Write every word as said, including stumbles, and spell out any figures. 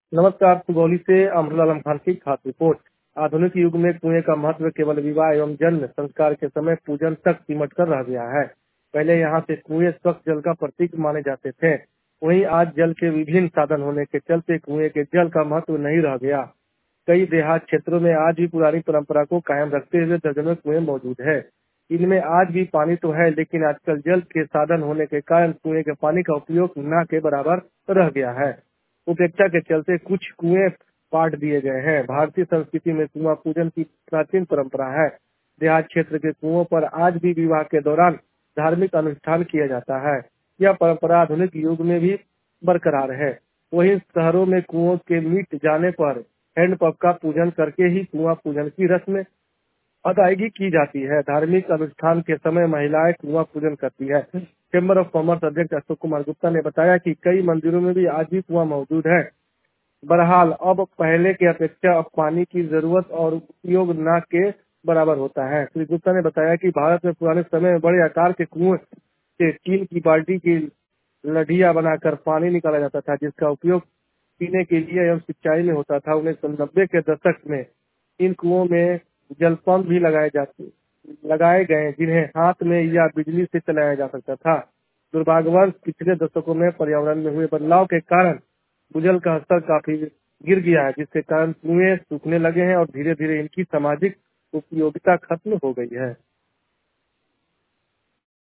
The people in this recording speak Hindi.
नमस्कार। सुगौली से अमरुल आलम खान की खास रिपोर्ट। आधुनिक युग में कुएं का महत्व केवल विवाह एवं जन्म संस्कार के समय पूजन तक सिमट कर रह गया है। पहले यहाँ से कुएं स्वच्छ जल का प्रतीक माने जाते थे। वहीं आज जल के विभिन्न साधन होने के चलते कुएं के जल का महत्व नहीं रह गया। कई देहात क्षेत्रों में आज भी पुरानी परंपरा को कायम रखते हुए दर्जनों कुएं मौजूद है। इनमें आज भी पानी तो है, लेकिन आजकल जल के साधन होने के कारण कुएं के पानी का उपयोग न के बराबर रह गया है। उपेक्षा के चलते कुछ कुएं पाट दिए गए हैं। भारतीय संस्कृति में कुआं पूजन की प्राचीन परंपरा है। देहात क्षेत्र के कुओं पर आज भी विवाह के दौरान धार्मिक अनुष्ठान किया जाता है। यह परंपरा आधुनिक युग में भी बरकरार है। वहीं शहरों में कुओं के मिट जाने पर हैंडपंप का पूजन करके ही कुआं पूजन की रस्म अदायगी की जाती है। धार्मिक अनुष्ठान के समय महिलाएं कुआं पूजन करती है। चैम्बर ऑफ कॉमर्स अध्यक्ष अशोक कुमार गुप्ता ने बताया कि कई मंदिरों में भी आज भी कुआं मौजूद है। बहरहाल अब पहले की अपेक्षा अब पानी की जरूरत और उपयोग न के बराबर होता है। श्री गुप्ता ने बताया कि भारत में पुराने समय में बड़े आकार के कुएं से टीन की बाल्टी की लढ़िया बनाकर पानी निकाला जाता था, जिसका उपयोग पीने के लिए एवं सिंचाई में होता था। उन्नीस सौ नब्बे के दशक में इन कुओं में जल पंप भी लगाए जाते लगाए गए, जिन्हें हाथ में या बिजली से चलाया जा सकता था। दुर्भाग्यवश पिछले दशकों में पर्यावरण में हुए बदलाव के कारण भूजल का स्तर काफी गिर गया है, जिसके कारण कुएं सूखने लगे हैं और धीरे धीरे इनकी सामाजिक उपयोगिता खत्म हो गई है।